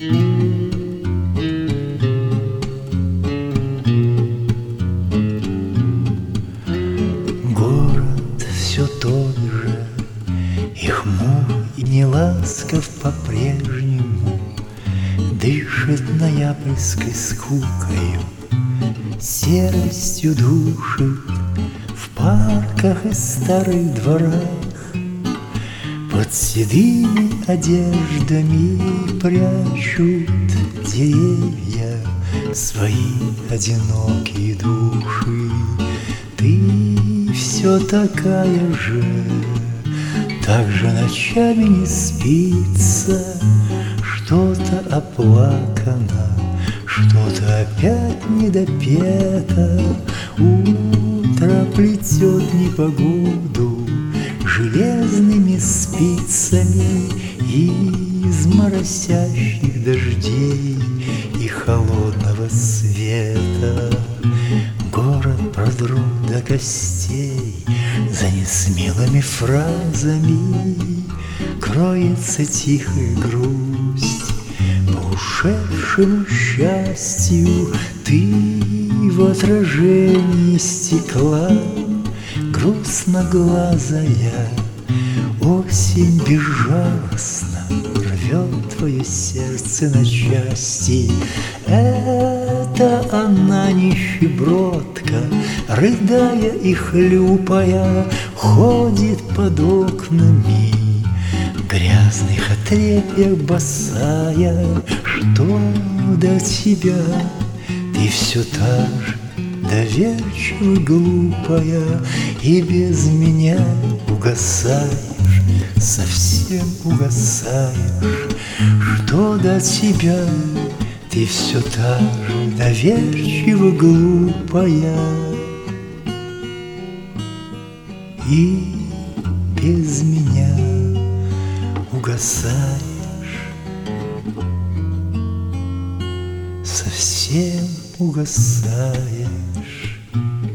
Город все тот же, и хмур, и неласков по-прежнему, дышит ноябрьской скукою, серостью душит в парках и старых дворах. Под седыми одеждами прячут деревья свои одинокие души. Ты все такая же, так же ночами не спится, что-то оплакано, что-то опять недопето. Утро плетет непогоду железными спицами из моросящих дождей и холодного света. Город продрог до костей, за несмелыми фразами кроется тихая грусть. По ушедшему счастью ты в отражении стекла, грустноглазая. Осень безжалостно рвет твое сердце на части. Это она, нищебродка, рыдая и хлюпая, ходит под окнами грязных отрепьях босая. Что до тебя? Ты все та же, доверчиво глупая, и без меня угасаешь, совсем угасаешь. Что до тебя? Ты все та же, доверчиво глупая, и без меня угасаешь, совсем угасаешь.